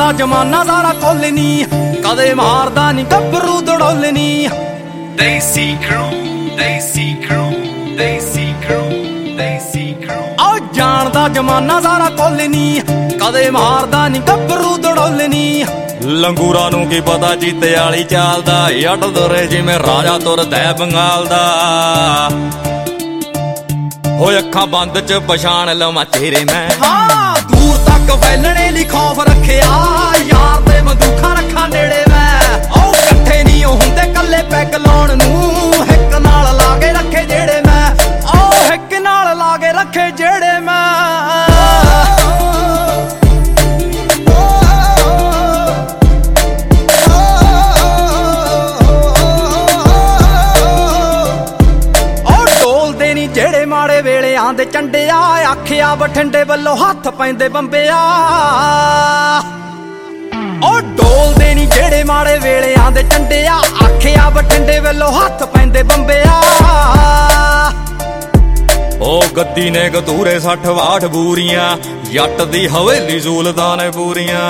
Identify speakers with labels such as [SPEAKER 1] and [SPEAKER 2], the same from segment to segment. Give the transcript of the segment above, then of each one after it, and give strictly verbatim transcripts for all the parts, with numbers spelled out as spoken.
[SPEAKER 1] ਜਾਣਦਾ ਜਮਾਨਾ ਸਾਰਾ ਕੁੱਲ ਨੀ, ਕਦੇ ਮਾਰਦਾ ਨੀ ਗੱਭਰੂ ਦੜੋਲ ਨੀ।
[SPEAKER 2] Desi Crew, Desi Crew, Desi Crew, Desi Crew।
[SPEAKER 1] ਆ ਜਾਣਦਾ ਜਮਾਨਾ ਸਾਰਾ ਕੁੱਲ ਨੀ, ਕਦੇ ਮਾਰਦਾ ਨੀ ਗੱਭਰੂ ਦੜੋਲ ਨੀ। ਲੰਗੂਰਾਂ ਨੂੰ ਕੀ ਪਤਾ ਚੀਤੇ ਵਾਲੀ ਚਾਲ ਦਾ, ਜੱਟ ਤੁਰੇ ਜਿਵੇਂ ਰਾਜਾ ਤੁਰਦਾ ਬੰਗਾਲ ਦਾ। ਹੋਏ ਅੱਖਾਂ ਬੰਦ ਚ ਪਛਾਣ ਲਵਾਂ ਤੇਰੇ ਮੈਂ, ਹਾਂ ਦੂਰ ਤੱਕ ਫੈਲਣੇ ਲਈ ਖੌਫ ਰੱਖਿਆ, ਯਾਰ ਤੇ ਬੰਦੂਕਾਂ ਰੱਖਾਂ ਨੇੜੇ ਮੈਂ। ਉਹ ਇਕੱਠੇ ਨਹੀਂ ਉਹ ਹੁੰਦੇ ਕੱਲੇ ਪੈਗ ਲਾਉਣ ਨੂੰ, ਹਿੱਕ ਨਾਲ ਲਾ ਕੇ ਰੱਖੇ ਜਿਹੜੇ ਮੈਂ, ਉਹ ਹਿੱਕ ਨਾਲ ਲਾ ਕੇ ਰੱਖੇ ਜਿਹੜੇ ਮੈਂ। ਜਿਹੜੇ ਮਾੜੇ ਵੇਲਿਆਂ ਦੇ ਚੰਡਿਆ, ਆਖਿਆ ਬਠਿੰਡੇ ਵੱਲੋਂ ਹੱਥ ਪੈਂਦੇ ਬੰਬਿਆ। ਉਹ ਡੋਲਦੇ ਨੀ ਜਿਹੜੇ ਮਾੜੇ ਵੇਲਿਆਂ ਦੇ ਚੰਡਿਆ, ਆਖਿਆ ਬਠਿੰਡੇ ਵੱਲੋਂ ਹੱਥ ਪੈਂਦੇ ਬੰਬਿਆ। ਉਹ ਗੱਦੀ ਨੇ ਗਤੂਰੇ ਸੱਠ ਵਾਠ ਬੂਰੀਆਂ, ਜੱਟ ਦੀ ਹਵੇਲੀ ਜ਼ੂਲਦਾਂ ਨੇ ਪੂਰੀਆਂ।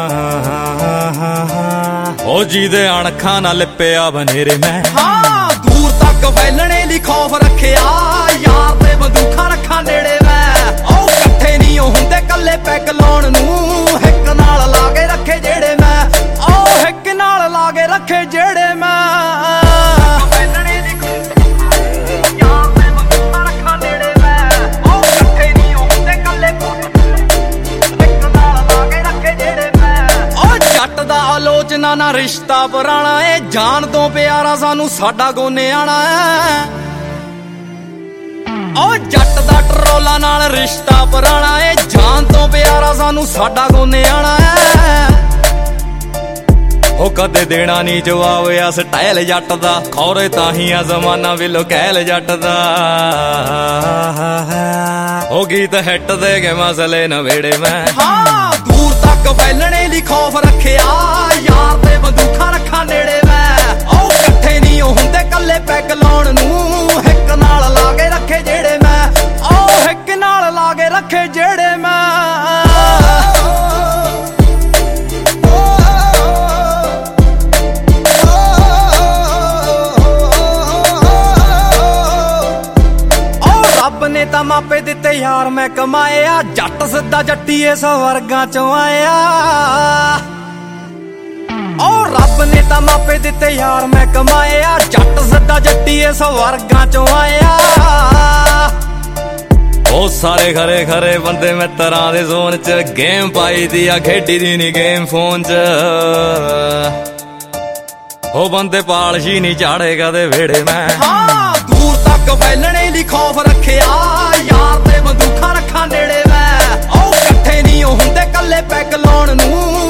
[SPEAKER 1] ਉਹ ਜਿਹਦੇ ਅਣਖਾਂ ਨਾਲ ਲਿਪਿਆ ਬਨੇਰੇ ਮੈਂ, ਹਾਂ ਦੂਰ ਤੱਕ ਫੈਲਣੇ ਲਈ ਖੌਫ ਰੱਖਿਆ, ਯਾਰ ਤੇ ਬੰਦੂਕਾਂ ਰੱਖਾਂ ਨੇੜੇ ਮੈਂ। ਉਹ ਇਕੱਠੇ ਨਹੀਂ ਉਹ ਹੁੰਦੇ ਕੱਲੇ ਪੈਗ ਲਾਉਣ ਨੂੰ, ਹਿੱਕ ਨਾਲ ਲਾ ਕੇ ਰੱਖੇ ਜਿਹੜੇ ਮੈਂ, ਉਹ ਹਿੱਕ ਨਾਲ ਲਾ ਕੇ ਰੱਖੇ ਜਿਹੜੇ ਮੈਂ। ਆਲੋਚਨਾ ਨਾ ਰਿਸ਼ਤਾ ਪੁਰਾਣਾ ਏ, ਜਾਨ ਤੋਂ ਪਿਆਰਾ ਸਾਨੂੰ ਸਾਡਾ ਗੋਨੇ ਆਣਾ ਏ। ਉਹ ਜੱਟ ਦਾ ਟਰੋਲਾ ਨਾਲ ਰਿਸ਼ਤਾ ਪੁਰਾਣਾ ਏ, ਜਾਨ ਤੋਂ ਪਿਆਰਾ ਸਾਨੂੰ ਸਾਡਾ ਗੋਨੇ ਆਣਾ ਏ। ਉਹ ਕਦੇ ਦੇਣਾ ਨੀ ਜਵਾਬ ਆ ਸਟਾਈਲ ਜੱਟ ਦਾ, ਖੌਰੇ ਤਾਂ ਹੀ ਆ ਜ਼ਮਾਨਾ ਵੇਲੋ ਕਹਿਲ ਜੱਟ ਦਾ। ਉਹ ਗੀਤ ਹਿੱਟ ਦੇ ਗਏ ਮਸਲੇ ਨਵੇੜੇ ਮੈਂ, ਹਾਂ ਦੂਰ ਤੱਕ ਫੈਲਣੇ ਲਈ ਖੌਫ ਰੱਖਿਆ, ਯਾਰ ਤੇ ਬੰਦੂਕਾਂ ਰੱਖਾਂ ਨੇੜੇ ਮੈਂ। ਉਹ ਇਕੱਠੇ ਨਹੀਂ ਉਹ ਹੁੰਦੇ ਕੱਲੇ ਪੈਗ ਲਾਉਣ ਨੂੰ, ਹਿੱਕ ਨਾਲ ਲਾ ਕੇ ਰੱਖੇ ਜਿਹੜੇ ਮੈਂ, ਉਹ ਹਿੱਕ ਨਾਲ ਲਾ ਕੇ ਰੱਖੇ ਜਿਹੜੇ ਮੈਂ। ਰੱਬ ਨੇ ਤਾਂ ਮਾਪੇ ਦਿੱਤੇ ਯਾਰ ਮੈਂ ਕਮਾਇਆ, ਜੱਟ ਸਿੱਧਾ ਜੱਟੀਏ ਸਵਰਗਾਂ ਚੋਂ ਆਇਆ। ਉਹ ਰੱਬ ਨੇ ਤਾਂ ਮਾਪੇ ਦਿੱਤੇ ਯਾਰ ਮੈਂ ਕਮਾਇਆ, ਜੱਟ ਸਿੱਧਾ ਜੱਟੀਏ ਸਵਰਗਾਂ ਚੋਂ ਆਇਆ। ਉਹ ਸਾਰੇ ਖਰੇ ਖਰੇ ਬੰਦੇ ਮਿੱਤਰਾਂ ਦੇ ਜ਼ੋਨ ਚ, ਗੇਮ ਪਾਈ ਦੀ ਆ ਖੇਡੀ ਦੀ ਨੀ ਗੇਮ ਫੋਨ ਚ। ਉਹ ਬੰਦੇ ਪਾਲਸ਼ੀ ਨੀ ਝਾੜੇ ਕਦੇ ਵੇੜੇ ਮੈਂ, ਹਾਂ ਦੂਰ ਤੱਕ ਫੈਲਣੇ ਲਈ ਖੌਫ ਰੱਖਿਆ, ਯਾਰ ਤੇ ਬੰਦੂਕਾਂ ਰੱਖਾਂ ਨੇੜੇ ਮੈਂ। ਉਹ ਇਕੱਠੇ ਨਹੀਂ ਉਹ ਹੁੰਦੇ ਕੱਲੇ ਪੈਗ ਲਾਉਣ ਨੂੰ,